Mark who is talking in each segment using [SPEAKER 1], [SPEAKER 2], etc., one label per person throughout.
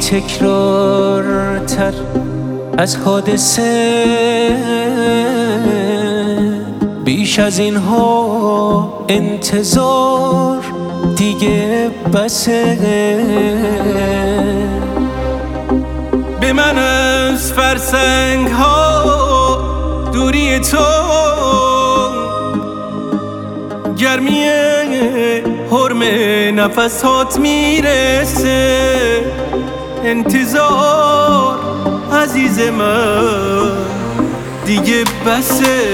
[SPEAKER 1] تکرارتر از حادثه، بیش از اینها انتظار دیگه بسه.
[SPEAKER 2] به من از فرسنگ ها دوری تو، گرمی حرم نفسات میرسه. انتظار عزیز من دیگه بسه.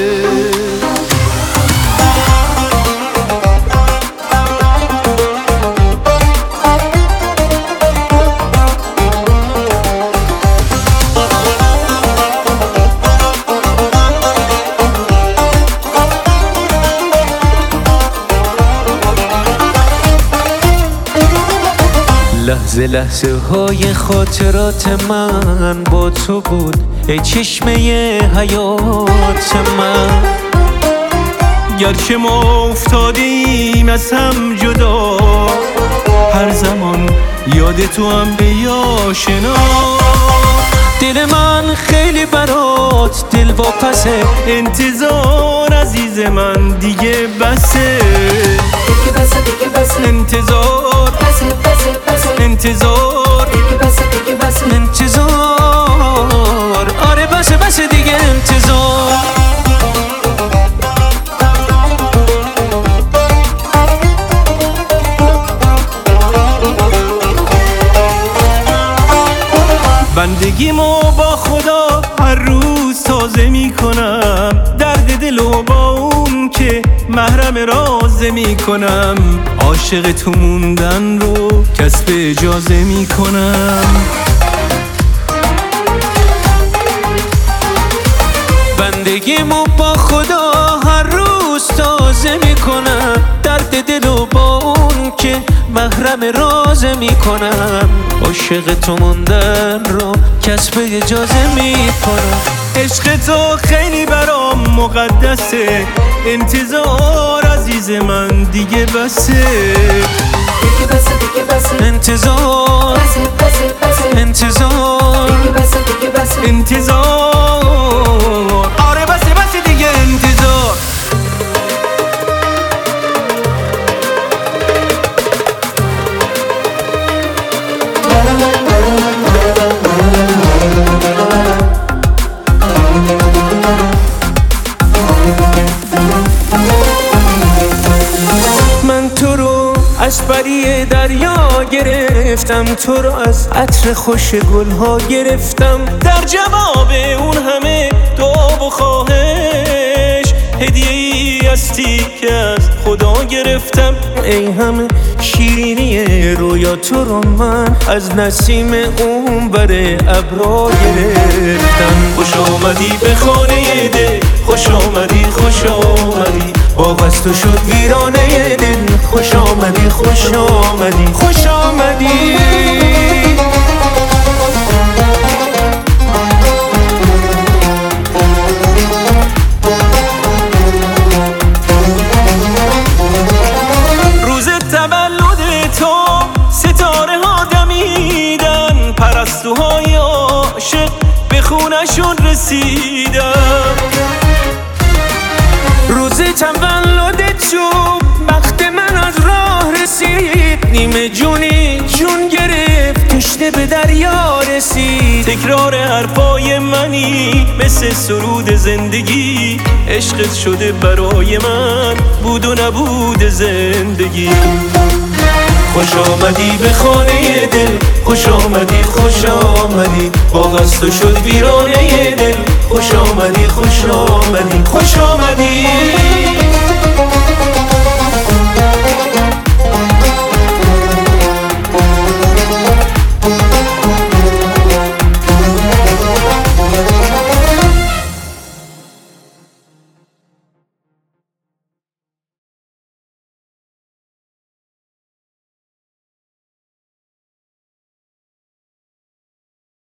[SPEAKER 1] لحظه لحظه های خاطرات من با تو بود، ای چشمه حیات من.
[SPEAKER 2] گرچه ما افتادیم از هم جدا، هر زمان یاد تو هم به آشنا.
[SPEAKER 1] دل من خیلی برات دل واپسه،
[SPEAKER 2] انتظار عزیز من دیگه بسه.
[SPEAKER 3] دیگه بسه دیگه بسه،
[SPEAKER 2] انتظار
[SPEAKER 3] بسه بسه بسه،
[SPEAKER 2] انتظار
[SPEAKER 3] دیگه بسه دیگه بسه،
[SPEAKER 1] انتظار. آره بسه بسه دیگه انتظار.
[SPEAKER 2] بندگیمو با خدا هر روز تازه میکنم، درد دلو با اون که محرم رازه میکنم. عاشق تو موندن رو کسب اجازه میکنم.
[SPEAKER 1] بندگیمو با خدا هر روز تازه میکنم، درد دلو با اون که محرم رازه میکنم. عاشق تو موندن رو کسب اجازه میکنم.
[SPEAKER 2] عشق تو خیلی برام مقدسه، انتظار عزیز من دیگه بسه.
[SPEAKER 3] دیگه بسه دیگه بسه،
[SPEAKER 1] انتظار
[SPEAKER 3] بسه بسه بسه،
[SPEAKER 1] انتظار.
[SPEAKER 3] دیگه بسه دیگه بسه،
[SPEAKER 2] انتظار. آره بسه بسه دیگه انتظار.
[SPEAKER 1] من تو رو از پری دریا گرفتم، تو رو از عطر خوش گلها گرفتم.
[SPEAKER 2] در جواب اون همه دعا و خواهش، هدیه ای هستی که از خدا گرفتم.
[SPEAKER 1] ای همه شیرینی رویا تو رو من از نسیم اون بر ابرا گرفتم.
[SPEAKER 2] خوش آمدی به خانه دل، خوش آمدی خوش آمدی.
[SPEAKER 1] باغ از تو شد ویرانه دل، خوش آمدی خوش آمدی خوش آمدی.
[SPEAKER 2] روز تولد تو ستاره ها دمیدن، پرستوهای عاشق به خونشون رسیدن.
[SPEAKER 1] روز تولد تو وقت من از راه رسید، نیمه جونی جون گرفت تشنه به دریا رسید.
[SPEAKER 2] تکرار حرفای منی مثل سرود زندگی، عشقت شده برای من بود و نبود زندگی.
[SPEAKER 1] خوش آمدی به خانه دل، خوش آمدی خوش آمدی. باغ از تو شد ویرانه دل، خوش آمدی خوش آمدی خوش آمدی.